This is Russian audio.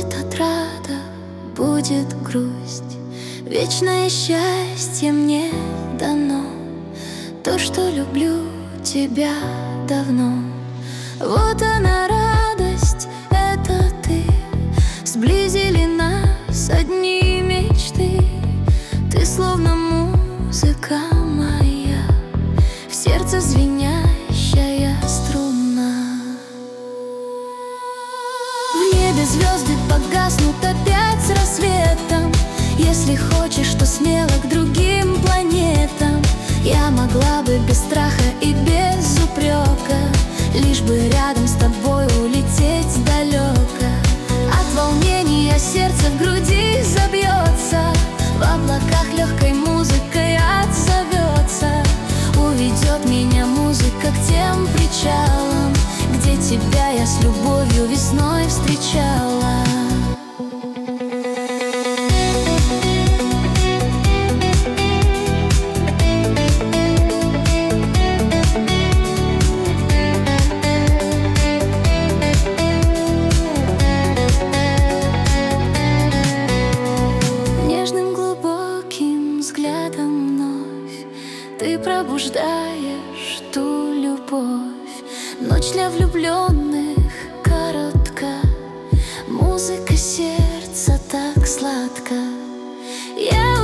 Будет отрада, будет грусть, вечное счастье мне дано. То, что люблю тебя давно. Вот она радость, это ты. Сблизили нас одни мечты. Ты словно музыка моя, в сердце звенящая струна. В небе звезды погаснут опять с рассветом. Если хочешь, то смело к другим планетам. Я могла бы без страха и без упрека, лишь бы рядом с тобой улететь далеко. От волнения сердце в груди забьется, в облаках легкой музыкой отзовется. Уведет меня музыка к тем причалам, где тебя я с любовью весной встречала. Ты пробуждаешь ту любовь. Ночь для влюбленных коротка, музыка сердца так сладка. Я